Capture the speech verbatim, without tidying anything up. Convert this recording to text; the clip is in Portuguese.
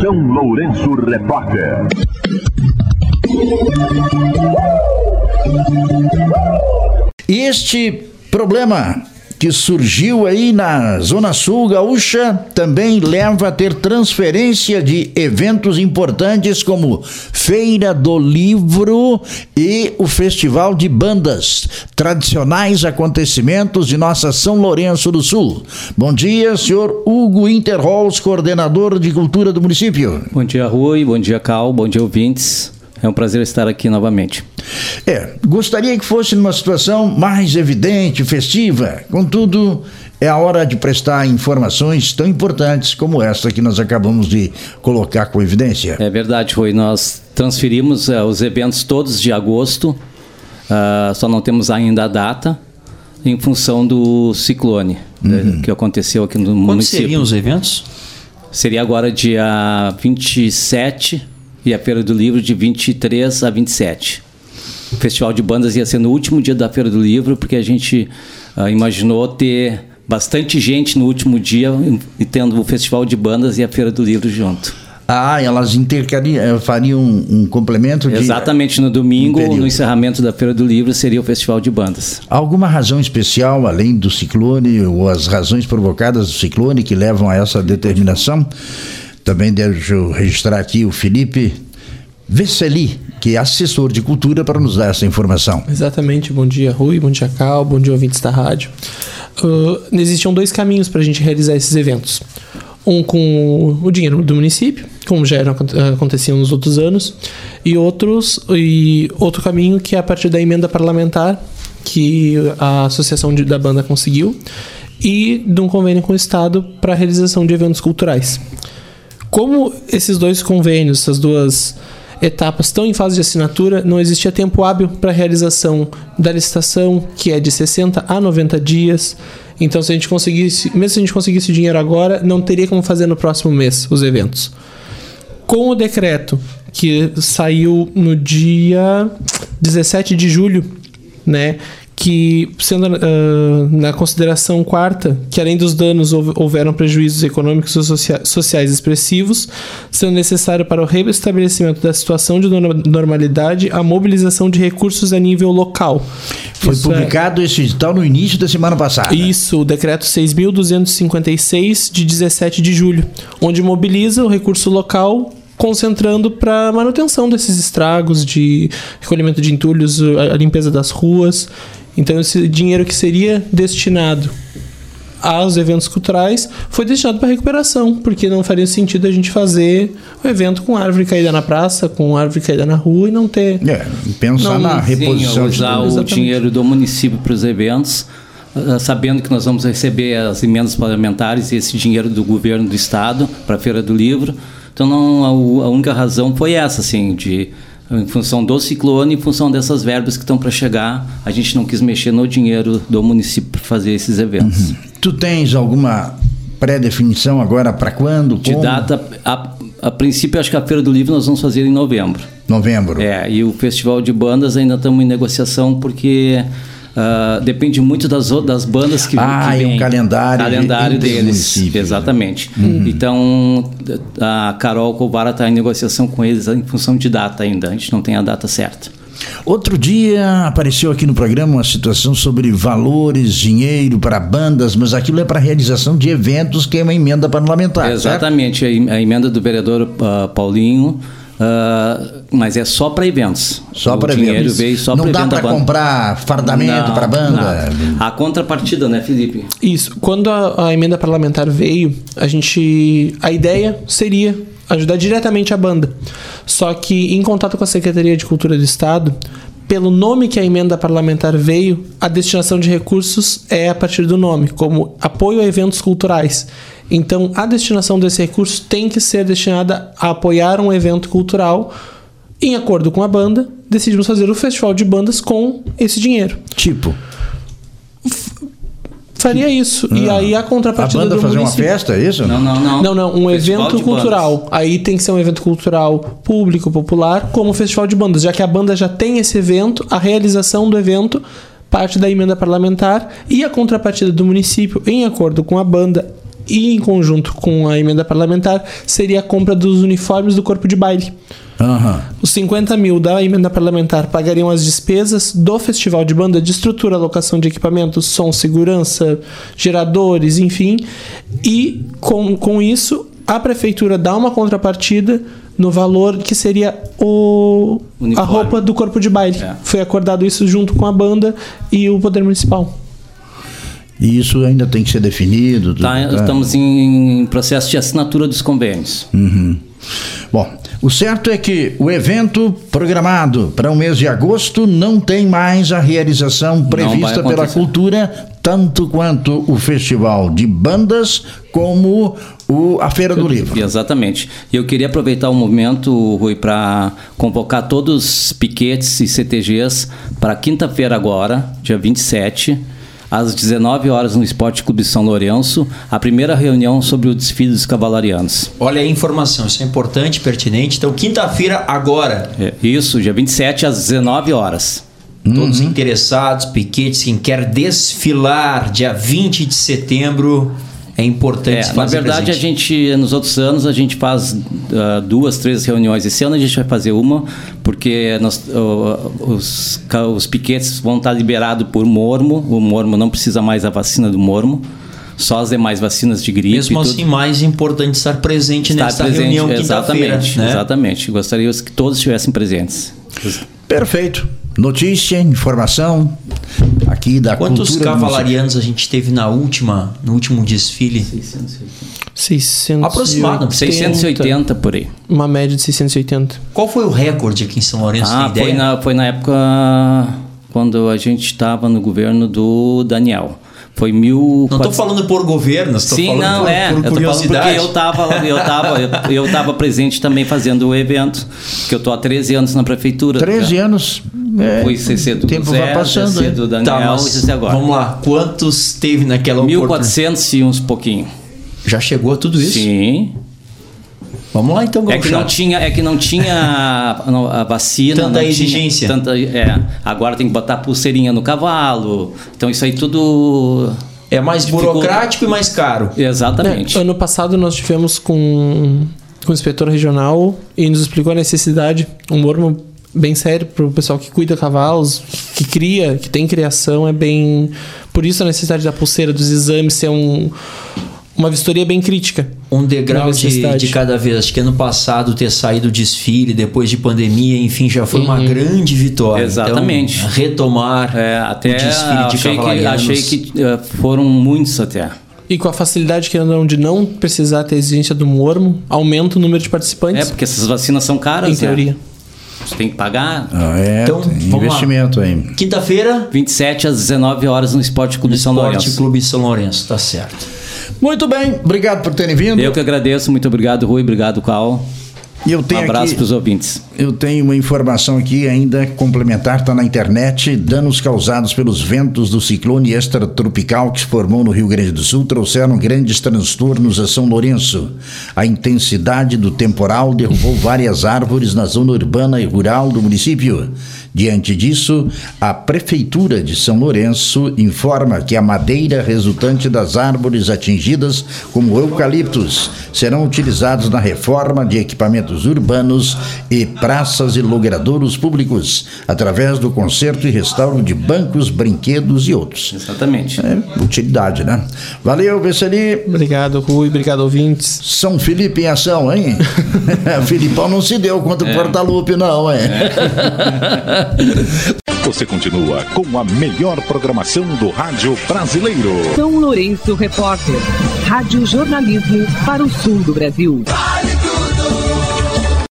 São Lourenço Repórter. Este problema que surgiu aí na Zona Sul Gaúcha também leva a ter transferência de eventos importantes como Feira do Livro e o Festival de Bandas, tradicionais acontecimentos de nossa São Lourenço do Sul. Bom dia, senhor Hugo Interholz, coordenador de cultura do município. Bom dia, Rui, bom dia, Cal, bom dia, ouvintes. É um prazer estar aqui novamente. É, gostaria que fosse numa situação mais evidente, festiva. Contudo, é a hora de prestar informações tão importantes como esta que nós acabamos de colocar com evidência. É verdade, Rui. Nós transferimos uh, os eventos todos de agosto, uh, só não temos ainda a data, em função do ciclone uhum. que aconteceu aqui no Quando município. Quando seriam os eventos? Seria agora dia vinte e sete e a Feira do Livro de vinte e três a vinte e sete. O Festival de Bandas ia ser no último dia da Feira do Livro, porque a gente uh, imaginou ter bastante gente no último dia e tendo o Festival de Bandas e a Feira do Livro junto. Ah, elas intercariam, fariam um, um complemento de... Exatamente, no domingo, no encerramento da Feira do Livro, seria o Festival de Bandas. Alguma razão especial, além do ciclone, ou as razões provocadas do ciclone que levam a essa determinação? Também deixo registrar aqui o Felipe Vesseli, que é assessor de cultura, para nos dar essa informação. Exatamente. Bom dia, Rui, bom dia, Cal, bom dia, ouvintes da rádio. Uh, existiam dois caminhos para a gente realizar esses eventos. Um com o dinheiro do município, como já era, acontecia nos outros anos, e, outros, e outro caminho que é a partir da emenda parlamentar que a Associação de, da Banda conseguiu, e de um convênio com o Estado para a realização de eventos culturais. Como esses dois convênios, essas duas etapas estão em fase de assinatura, não existia tempo hábil para a realização da licitação, que é de sessenta a noventa dias. Então, se a gente conseguisse, mesmo se a gente conseguisse o dinheiro agora, não teria como fazer no próximo mês os eventos. Com o decreto que saiu no dia dezessete de julho, né, que, sendo uh, na consideração quarta, que além dos danos houveram prejuízos econômicos e socia- sociais expressivos, sendo necessário para o restabelecimento da situação de normalidade a mobilização de recursos a nível local. Foi Isso publicado é... esse edital no início da semana passada. Isso, o decreto seis mil duzentos e cinquenta e seis de dezessete de julho, onde mobiliza o recurso local, concentrando para manutenção desses estragos, de recolhimento de entulhos, a limpeza das ruas. Então, esse dinheiro que seria destinado aos eventos culturais foi destinado para recuperação, porque não faria sentido a gente fazer um evento com árvore caída na praça, com árvore caída na rua e não ter... É, pensar não, na reposição. Sim, usar o dinheiro do município para os eventos, sabendo que nós vamos receber as emendas parlamentares e esse dinheiro do governo do estado para a Feira do Livro. Então, não, a, a única razão foi essa, assim, de... em função do ciclone, em função dessas verbas que estão para chegar, a gente não quis mexer no dinheiro do município para fazer esses eventos. Uhum. Tu tens alguma pré-definição agora para quando? De como? data, a, a princípio, acho que a Feira do Livro nós vamos fazer em novembro. Novembro. É, e o Festival de Bandas ainda estamos em negociação porque uh, depende muito das, das bandas que, ah, que vêm. Ah, e o calendário, calendário deles. Exatamente. Uhum. Então, a Carol Covara está em negociação com eles em função de data ainda. A gente não tem a data certa. Outro dia apareceu aqui no programa uma situação sobre valores, dinheiro para bandas, mas aquilo é para realização de eventos, que é uma emenda parlamentar. Exatamente, certo? A emenda do vereador uh, Paulinho, uh, mas é só para eventos. Só para eventos. Veio só não dá para comprar fardamento para banda? Não. A contrapartida, né, Felipe? Isso. Quando a, a emenda parlamentar veio, a gente, a ideia seria ajudar diretamente a banda. Só que, em contato com a Secretaria de Cultura do Estado, pelo nome que a emenda parlamentar veio, a destinação de recursos é a partir do nome, como apoio a eventos culturais. Então, a destinação desse recurso tem que ser destinada a apoiar um evento cultural. Em acordo com a banda, decidimos fazer o festival de bandas com esse dinheiro. Tipo... faria isso. Ah. E aí a contrapartida a banda do fazer município... uma festa, é isso? Não, não, não. Não, não. Um Festival evento cultural. Bandas. Aí tem que ser um evento cultural público, popular, como o Festival de Bandas. Já que a banda já tem esse evento, a realização do evento parte da emenda parlamentar e a contrapartida do município, em acordo com a banda e em conjunto com a emenda parlamentar seria a compra dos uniformes do corpo de baile. Uhum. Os cinquenta mil da emenda parlamentar pagariam as despesas do festival de banda, de estrutura, alocação de equipamentos, som, segurança, geradores, enfim. E com, com isso, a prefeitura dá uma contrapartida no valor que seria o, a roupa do corpo de baile. É. Foi acordado isso junto com a banda e o Poder Municipal. E isso ainda tem que ser definido? Tá, tá? Estamos em processo de assinatura dos convênios. Uhum. Bom, o certo é que o evento programado para o mês de agosto não tem mais a realização prevista pela cultura, tanto quanto o festival de bandas como o, a Feira do Livro. Exatamente. E eu queria aproveitar o momento, Rui, para convocar todos os piquetes e C T Gs para quinta-feira agora, dia vinte e sete, às dezenove horas no Esporte Clube São Lourenço, a primeira reunião sobre o desfile dos cavalarianos. Olha a informação, isso é importante, pertinente. Então, quinta-feira agora. É, isso, dia vinte e sete às dezenove horas. Todos uhum. interessados, piquetes, quem quer desfilar dia vinte de setembro, é importante é, se fazer na verdade, presente. a gente, nos outros anos, a gente faz uh, duas, três reuniões. Esse ano a gente vai fazer uma, porque nós, uh, os, os piquetes vão estar liberados por mormo. O mormo não precisa mais da vacina do mormo, só as demais vacinas de gripe. Mesmo assim, tudo. Mais importante estar presente estar nessa presente, reunião quinta-feira. Exatamente, né? Exatamente. Gostaria que todos estivessem presentes. Perfeito. Notícia, informação aqui da Quantos cultura. Quantos cavalarianos a gente teve na última, no último desfile? seiscentos e oitenta. seiscentos Aproximado. seiscentos e oitenta por aí. Uma média de seiscentos e oitenta. Qual foi o recorde aqui em São Lourenço? Ah, tem foi ideia? na, foi na época quando a gente estava no governo do Daniel. Foi mil... Não estou falando por governo, estou Sim, falando não, por, é. por curiosidade. Eu estava eu tava, eu, eu tava presente também fazendo o evento, que eu estou há treze anos na prefeitura. treze anos. É, foi C C do o tempo Zé, vai passando, C C do Daniel tá, mas e C C agora. Vamos lá, quantos teve naquela mil e quatrocentos e uns pouquinho. Já chegou a tudo isso? Sim. Vamos lá então, é que não tinha É que não tinha a, a vacina. Tanta não exigência. Tinha, tanta, é, agora tem que botar pulseirinha no cavalo. Então isso aí tudo... É mais burocrático e mais caro. Exatamente. É, ano passado nós tivemos com, com o inspetor regional e nos explicou a necessidade, um mormo bem sério para o pessoal que cuida cavalos, que cria, que tem criação, é bem... Por isso a necessidade da pulseira, dos exames, ser um, uma vistoria bem crítica. Um degrau de, de cada vez. Acho que ano passado ter saído o desfile, depois de pandemia, enfim, já foi uhum. uma grande vitória. Exatamente. Então, retomar é, até o desfile de achei cavalarianos. Que, achei que uh, foram muitos até. E com a facilidade que andam de não precisar ter exigência do mormo, aumenta o número de participantes. É, porque essas vacinas são caras, em teoria. Né? Você tem que pagar. Ah, é, então, investimento aí. Quinta-feira, vinte e sete às dezenove horas no Esporte Clube São Lourenço. Esporte Clube São Lourenço, tá certo. Muito bem, obrigado por terem vindo. Eu que agradeço, muito obrigado, Rui, obrigado, Cal. E eu tenho um abraço para os ouvintes. Eu tenho uma informação aqui ainda complementar, está na internet. Danos causados pelos ventos do ciclone extratropical que se formou no Rio Grande do Sul trouxeram grandes transtornos a São Lourenço. A intensidade do temporal derrubou várias árvores na zona urbana e rural do município. Diante disso, a Prefeitura de São Lourenço informa que a madeira resultante das árvores atingidas, como eucaliptos, serão utilizados na reforma de equipamentos urbanos e praças e logradouros públicos, através do conserto e restauro de bancos, brinquedos e outros. Exatamente. É utilidade, né? Valeu, Beceli. Obrigado, Rui. Obrigado, ouvintes. São Felipe em ação, hein? O Filipão não se deu contra o é. Portalupe, não, hein? É. Você continua com a melhor programação do rádio brasileiro. São Lourenço Repórter. Rádio Jornalismo para o sul do Brasil.